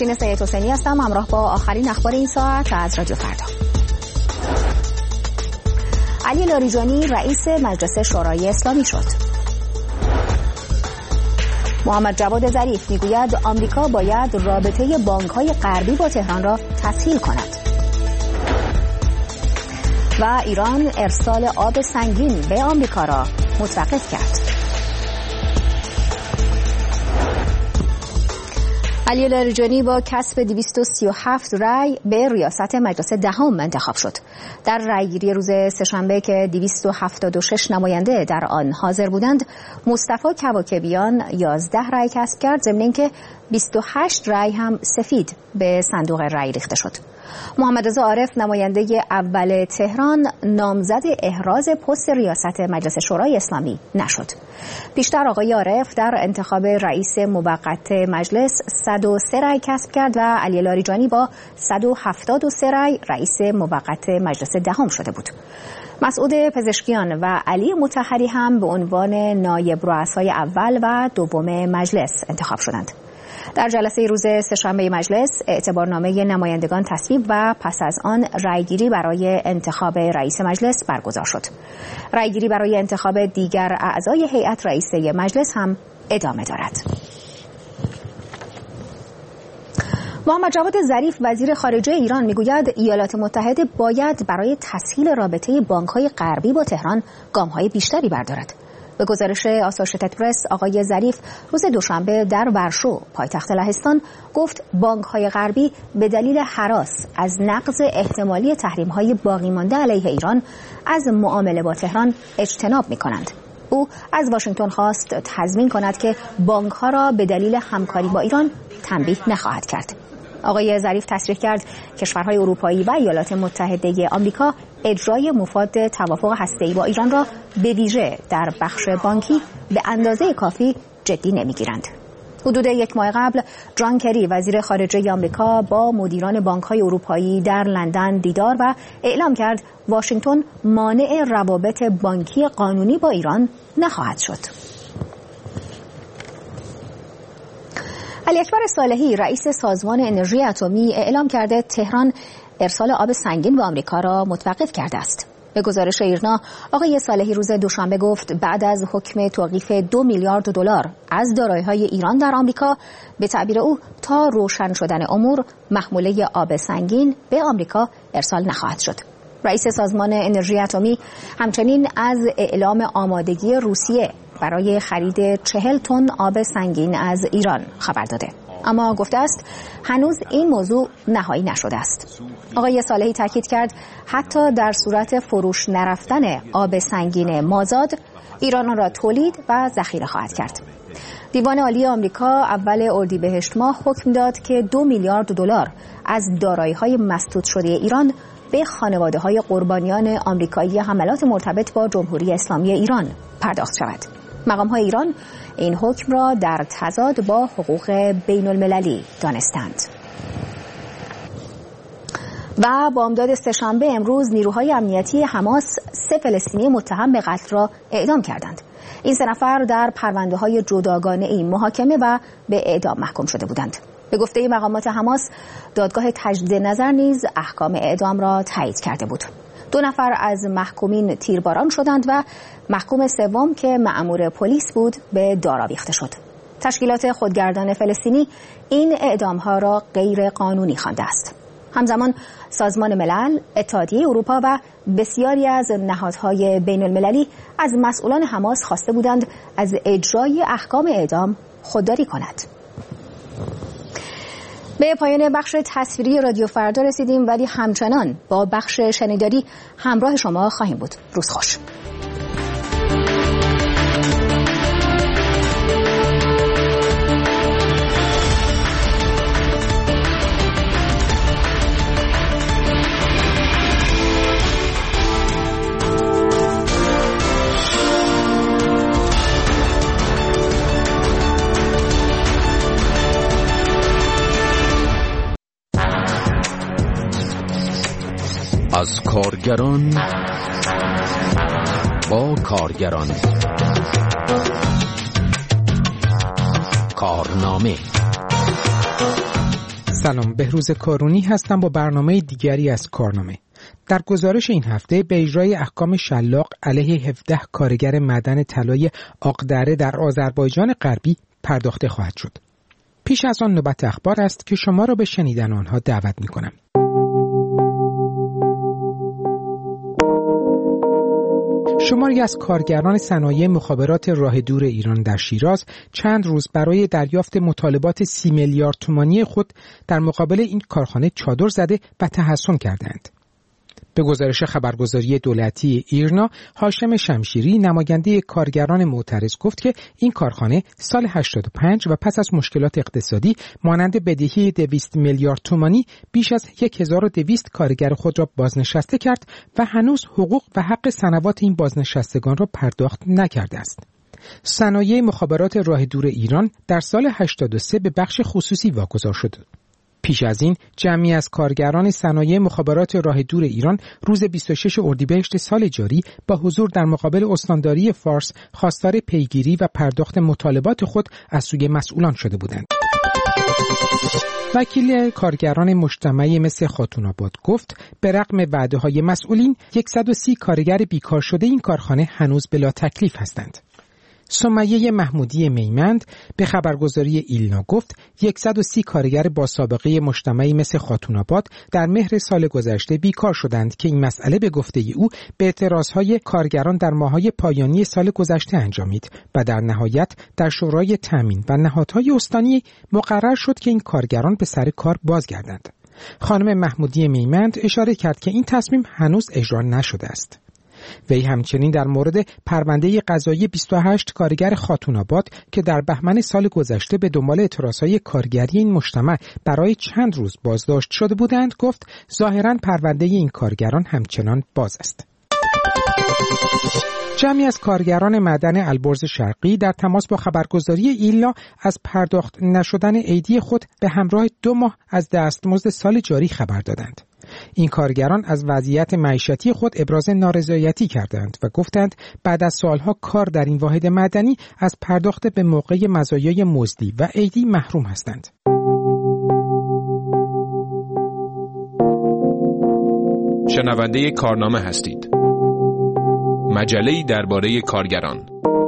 نازنین سید حسینی هستم، همراه با آخرین اخبار این ساعت از رادیو فردا. علی لاریجانی رئیس مجلس شورای اسلامی شد. محمد جواد ظریف میگوید آمریکا باید رابطه بانک‌های غربی با تهران را تسهیل کند. و ایران ارسال آب سنگین به آمریکا را متوقف کرد. علی لاریجانی با کسب 237 رأی به ریاست مجلس دهم انتخاب شد. در رأیگیری روز سه‌شنبه که 276 نماینده در آن حاضر بودند، مصطفی کواکبیان 11 رأی کسب کرد، ضمن اینکه 28 رأی هم سفید به صندوق رأی ریخته شد. محمد رضا عارف نماینده اول تهران نامزد احراز پست ریاست مجلس شورای اسلامی نشد. پیشتر آقای عارف در انتخاب رئیس موقت مجلس 103 رأی کسب کرد و علی لاریجانی با 173 رأی رئیس موقت مجلس دهم شده بود. مسعود پزشکیان و علی مطهری هم به عنوان نایب رؤسای اول و دوم مجلس انتخاب شدند. در جلسه روز سه‌شنبه مجلس اعتبارنامه نمایندگان تصویب و پس از آن رأیگیری برای انتخاب رئیس مجلس برگزار شد. رأیگیری برای انتخاب دیگر اعضای هیئت رئیسه مجلس هم ادامه دارد. محمد جواد ظریف وزیر خارجه ایران میگوید ایالات متحده باید برای تسهیل رابطه بانک‌های غربی با تهران گام‌های بیشتری بردارد. به گزارش آسوشیتد پرس، آقای ظریف روز دوشنبه در ورشو پایتخت لهستان گفت بانک‌های غربی به دلیل هراس از نقض احتمالی تحریم‌های باقی مانده علیه ایران از معامله با تهران اجتناب می‌کنند. او از واشنگتن خواست تضمین کند که بانک‌ها را به دلیل همکاری با ایران تنبیه نخواهد کرد. آقای ظریف تصریح کرد کشورهای اروپایی و ایالات متحده آمریکا اجرای مفاد توافق هسته‌ای با ایران را به ویژه در بخش بانکی به اندازه کافی جدی نمی‌گیرند. حدود یک ماه قبل جان کری وزیر خارجه آمریکا با مدیران بانک‌های اروپایی در لندن دیدار و اعلام کرد واشنگتن مانع روابط بانکی قانونی با ایران نخواهد شد. علی اکبر صالحی رئیس سازمان انرژی اتمی اعلام کرده تهران ارسال آب سنگین به آمریکا را متوقف کرده است. به گزارش ایرنا، آقای صالحی روز دوشنبه گفت بعد از حکم توقیف 2 میلیارد دلار از دارایی‌های ایران در آمریکا، به تعبیر او تا روشن شدن امور محموله آب سنگین به آمریکا ارسال نخواهد شد. رئیس سازمان انرژی اتمی همچنین از اعلام آمادگی روسیه برای خرید 40 تن آب سنگین از ایران خبر داده، اما گفته است هنوز این موضوع نهایی نشده است. آقای صالحی تاکید کرد حتی در صورت فروش نرفتن آب سنگین مازاد، ایران را تولید و ذخیره خواهد کرد. دیوان عالی آمریکا اول اردیبهشت ماه حکم داد که 2 میلیارد دلار از دارایی‌های مسدود شده ایران به خانواده‌های قربانیان آمریکایی حملات مرتبط با جمهوری اسلامی ایران پرداخت شود. مقام‌های ایران این حکم را در تضاد با حقوق بین‌المللی دانستند. و بامداد سه‌شنبه امروز نیروهای امنیتی حماس 3 فلسطینی متهم به قتل را اعدام کردند. این 3 نفر در پرونده‌های جداگانه‌ای محاکمه و به اعدام محکوم شده بودند. به گفته مقامات حماس، دادگاه تجدید نظر نیز احکام اعدام را تایید کرده بود. 2 نفر از محکومین تیرباران شدند و محکوم سوم که مأمور پلیس بود به دار آویخته شد. تشکیلات خودگردان فلسطینی این اعدام‌ها را غیر قانونی خوانده است. همزمان سازمان ملل، اتحادیه اروپا و بسیاری از نهادهای بین‌المللی از مسئولان حماس خواسته بودند از اجرای احکام اعدام خودداری کند. به پایان بخش تصویری رادیو فردا رسیدیم، ولی همچنان با بخش شنیداری همراه شما خواهیم بود. روز خوش. از کارگران با کارگران، کارنامه سلام، بهروز کارونی هستم با برنامه دیگری از کارنامه. در گزارش این هفته به اجرای احکام شلاق علیه 17 کارگر معدن طلای آقدره در آذربایجان غربی پرداخته خواهد شد. پیش از آن نوبت اخبار است که شما را به شنیدن آنها دعوت می‌کنم. شماری از کارگران صنایع مخابرات راه دور ایران در شیراز چند روز برای دریافت مطالبات 30 میلیارد تومانی خود در مقابل این کارخانه چادر زده و تحصن کردند. به گزارش خبرگزاری دولتی ایرنا، هاشم شمشیری نماینده کارگران معترض گفت که این کارخانه سال 85 و پس از مشکلات اقتصادی مانند بدهی 200 میلیارد تومانی بیش از 1200 کارگر خود را بازنشسته کرد و هنوز حقوق و حق سنوات این بازنشستگان را پرداخت نکرده است. صنایع مخابرات راه دور ایران در سال 83 به بخش خصوصی واگذار شد. پیش از این جمعی از کارگران صنایع مخابرات راه دور ایران روز 26 اردیبهشت سال جاری با حضور در مقابل استانداری فارس خواستار پیگیری و پرداخت مطالبات خود از سوی مسئولان شده بودند. وکیل کارگران مجتمعی مثل خاتون‌آباد گفت به رغم وعده‌های مسئولین 130 کارگر بیکار شده این کارخانه هنوز بلا تکلیف هستند. سمیه محمودی میمند به خبرگزاری ایلنا گفت 130 کارگر با سابقه مجتمعی مثل خاتون‌آباد در مهر سال گذشته بیکار شدند که این مسئله به گفته او به اعتراضهای کارگران در ماه‌های پایانی سال گذشته انجامید و در نهایت در شورای تامین و نهادهای استانی مقرر شد که این کارگران به سر کار بازگردند. خانم محمودی میمند اشاره کرد که این تصمیم هنوز اجرا نشده است. وی همچنین در مورد پرونده قضایی 28 کارگر خاتون‌آباد که در بهمن سال گذشته به دنبال اعتراضهای کارگری این مجتمع برای چند روز بازداشت شده بودند گفت ظاهراً پرونده این کارگران همچنان باز است. جمعی از کارگران معدن البرز شرقی در تماس با خبرگزاری ایلنا از پرداخت نشدن ایدی خود به همراه 2 ماه از دستمزد سال جاری خبر دادند. این کارگران از وضعیت معیشتی خود ابراز نارضایتی کردند و گفتند بعد از سالها کار در این واحد معدنی از پرداخت به موقع مزایای مزدی و ایدی محروم هستند. شنونده کارنامه هستید. مجله‌ای درباره کارگران.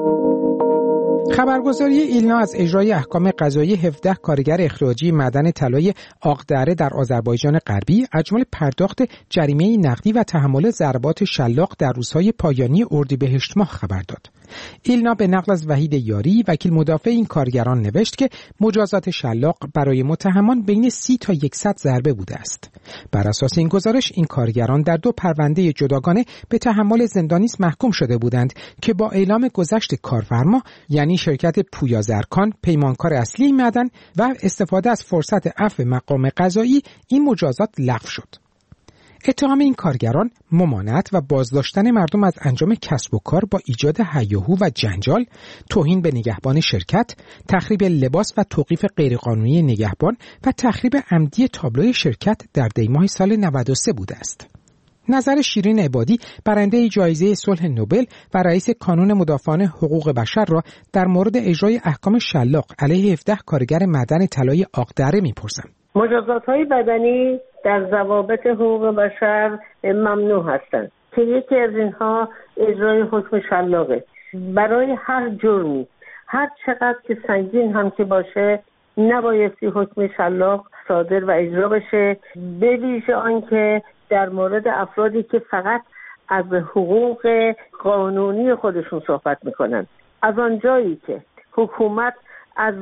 خبرگزاری ایلنا از اجرای احکام قضایی 17 کارگر اخراجی معدن طلای آقدره در آذربایجان غربی از جمله پرداخت جریمه نقدی و تحمل ضربات شلاق در روزهای پایانی اردیبهشت ماه خبر داد. ایلنا به نقل از وحید یاری وکیل مدافع این کارگران نوشت که مجازات شلاق برای متهمان بین 30 تا 100 ضربه بوده است. بر اساس این گزارش این کارگران در 2 پرونده جداگانه به تحمل زندانیست محکوم شده بودند که با اعلام گذشت کارفرما یعنی شرکت پویا زرکان پیمانکار اصلی معدن و استفاده از فرصت عفو مقام قضایی این مجازات لغو شد. اتهام این کارگران ممانعت و بازداشتن مردم از انجام کسب و کار با ایجاد هیاهو و جنجال، توهین به نگهبان شرکت، تخریب لباس و توقیف غیرقانونی نگهبان و تخریب عمدی تابلوی شرکت در دیماه سال 93 بوده است. نظر شیرین عبادی برنده جایزه صلح نوبل و رئیس کانون مدافعان حقوق بشر را در مورد اجرای احکام شلاق علیه 17 کارگر معدن طلای آقدره می‌پرسم. مجازات‌های بدنی در ضوابط حقوق بشر ممنوع هستند که یکی از اینها اجرای حکم شلاقه. برای هر جرمی هر چقدر که سنگین هم که باشه نبایستی حکم شلاق صادر و اجرا بشه، به ویژه آنکه در مورد افرادی که فقط از حقوق قانونی خودشون صحبت میکنن. از آنجایی که حکومت از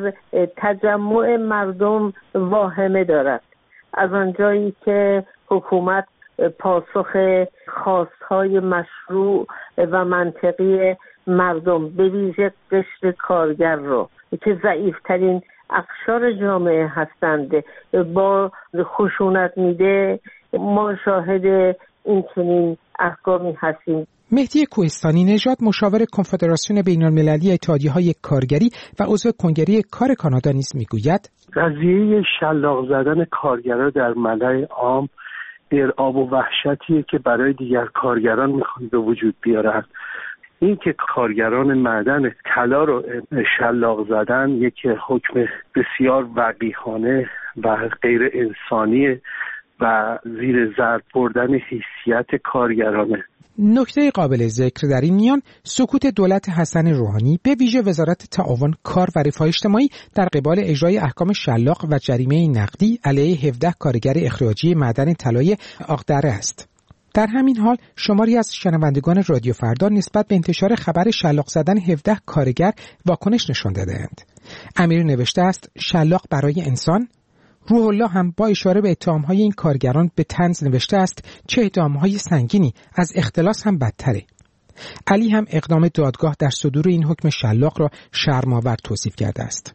تجمع مردم واهمه دارد، از آنجایی که حکومت پاسخ خواستهای مشروع و منطقی مردم به ویژه قشر کارگر رو که ضعیفترین اقشار جامعه هستند با خشونت میده، ما شاهد این چنین احکامی هستیم. مهدی کوهستانی نژاد مشاور کنفدراسیون بین‌المللی اتحادیه‌های کارگری و عضو کنگره کار کانادا نیز میگوید قضیه شلاق زدن کارگران در ملأ عام ارعاب و وحشتیه که برای دیگر کارگران میخوان به وجود بیارن. این که کارگران معدن طلا رو شلاق زدن یک حکم بسیار وقیحانه و غیر انسانیه و زیر ضرب بردن حیثیت کارگرانه. نکته قابل ذکر در این میان سکوت دولت حسن روحانی به ویژه وزارت تعاون، کار و رفاه اجتماعی در قبال اجرای احکام شلاق و جریمه نقدی علیه 17 کارگر اخراجی معدن طلای آقدره است. در همین حال شماری از شنوندگان رادیو فردا نسبت به انتشار خبر شلاق زدن 17 کارگر واکنش نشان داده‌اند. امیر نوشته است شلاق برای انسان. روح الله هم با اشاره به اتهام‌های این کارگران به طنز نوشته است چه اتهام‌های سنگینی، از اختلاس هم بدتره. علی هم اقدام دادگاه در صدور این حکم شلاق را شرم‌آور توصیف کرده است.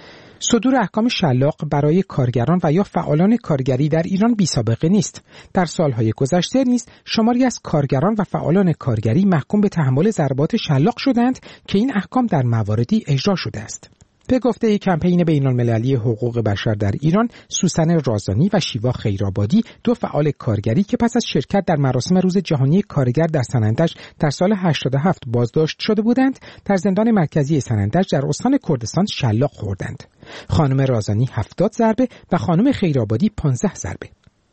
صدور احکام شلاق برای کارگران و یا فعالان کارگری در ایران بی‌سابقه نیست. در سالهای گذشته نیز شماری از کارگران و فعالان کارگری محکوم به تحمل ضربات شلاق شدند که این احکام در مواردی اجرا شده است. به گفته کمپین بین‌المللی حقوق بشر در ایران، سوسن رازانی و شیوا خیرآبادی، دو فعال کارگری که پس از شرکت در مراسم روز جهانی کارگر در سنندج در سال 87 بازداشت شده بودند، در زندان مرکزی سنندج در استان کردستان شلاق خوردند. خانم رازانی 70 ضربه و خانم خیرآبادی 15 ضربه.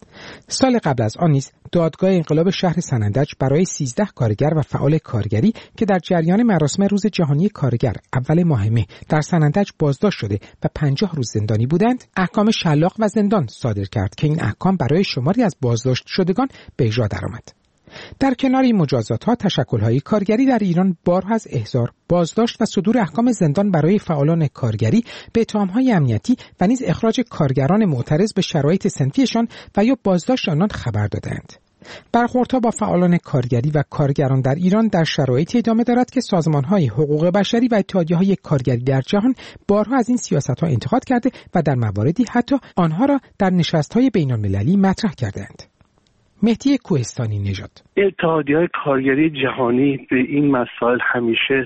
سال قبل از آن نیز دادگاه انقلاب شهر سنندج برای 13 کارگر و فعال کارگری که در جریان مراسم روز جهانی کارگر اول ماه مه در سنندج بازداشت شده و 50 روز زندانی بودند، احکام شلاق و زندان صادر کرد که این احکام برای شماری از بازداشت شدگان به اجرا درآمد. در کنار این مجازات‌ها، تشکل‌های کارگری در ایران بارها از احضار، بازداشت و صدور احکام زندان برای فعالان کارگری به اتهام‌های امنیتی و نیز اخراج کارگران معترض به شرایط صنفیشان و یا بازداشت آنان خبر دادند. برخوردها با فعالان کارگری و کارگران در ایران در شرایطی ادامه دارد که سازمان‌های حقوق بشری و اتحادیه‌های کارگری در جهان بارها از این سیاست‌ها انتقاد کرده و در مواردی حتی آنها را در نشست‌های بین‌المللی مطرح کردند. مهدی کوهستانی نژاد: اتحادیه‌های کارگری جهانی به این مسائل همیشه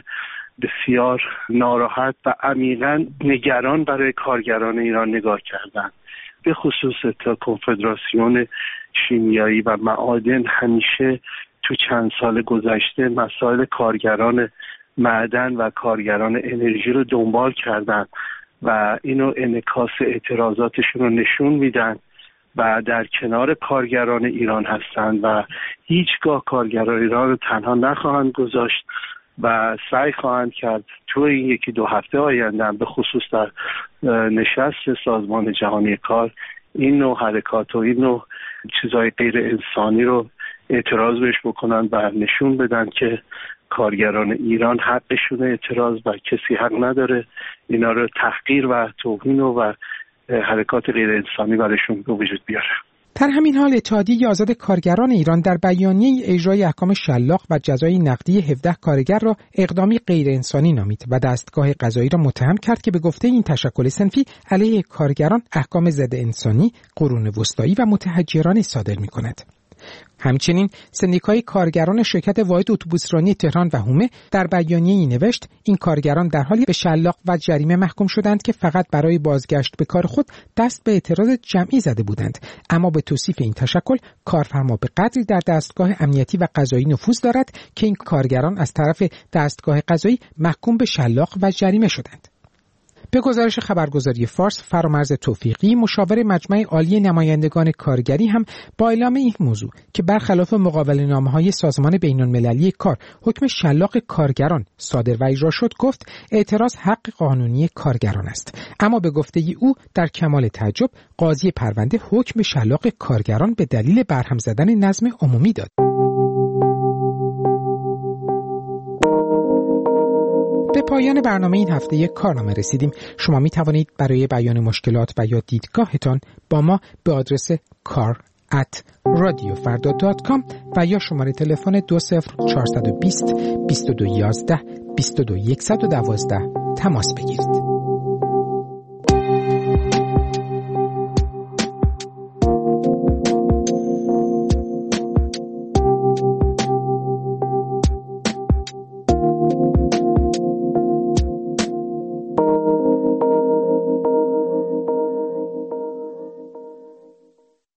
بسیار ناراحت و عمیقاً نگران برای کارگران ایران نگاه کردند. به خصوص کنفدراسیون شیمیایی و معادن همیشه تو چند سال گذشته مسائل کارگران معدن و کارگران انرژی رو دنبال کردند و اینو انعکاس اعتراضاتشون رو نشون میدن و در کنار کارگران ایران هستند و هیچگاه کارگران ایران رو تنها نخواهند گذاشت و سعی خواهند کرد تو این یکی دو هفته آینده به خصوص در نشست سازمان جهانی کار این نوع حرکات و این نوع چیزهای غیر انسانی رو اعتراض بهش بکنن و نشون بدن که کارگران ایران حقشون اعتراض و کسی حق نداره اینا رو تحقیر و توهین و حرکات غیر انسانی برشون به وجود بیاره. در همین حال اتحادیه آزاد کارگران ایران در بیانیه اجرای احکام شلاق و جزای نقدی 17 کارگر را اقدامی غیر انسانی نامید و دستگاه قضایی را متهم کرد که به گفته این تشکل صنفی علیه کارگران احکام ضد انسانی، قرون وسطایی و متحجرانه صادر می‌کند. همچنین سندیکای کارگران شرکت واحد اتوبوسرانی تهران و هومه در بیانیه‌ای نوشت این کارگران در حالی به شلاق و جریمه محکوم شدند که فقط برای بازگشت به کار خود دست به اعتراض جمعی زده بودند، اما به توصیف این تشکل کارفرما به قدری در دستگاه امنیتی و قضایی نفوذ دارد که این کارگران از طرف دستگاه قضایی محکوم به شلاق و جریمه شدند. به گزارش خبرگزاری فارس، فرامرز توفیقی، مشاور مجمع عالی نمایندگان کارگری هم با اعلام این موضوع که برخلاف مقابله‌نامه‌های سازمان بین‌المللی کار حکم شلاق کارگران صادر و اجرا شد، گفت اعتراض حق قانونی کارگران است. اما به گفته او در کمال تعجب قاضی پرونده حکم به شلاق کارگران به دلیل برهم زدن نظم عمومی داد. به پایان برنامه این هفته کارنامه رسیدیم. شما می توانید برای بیان مشکلات و یا دیدگاهتان با ما به آدرس kar@radiofarda.com و یا شماره تلفن 20420 2211 22112 تماس بگیرید.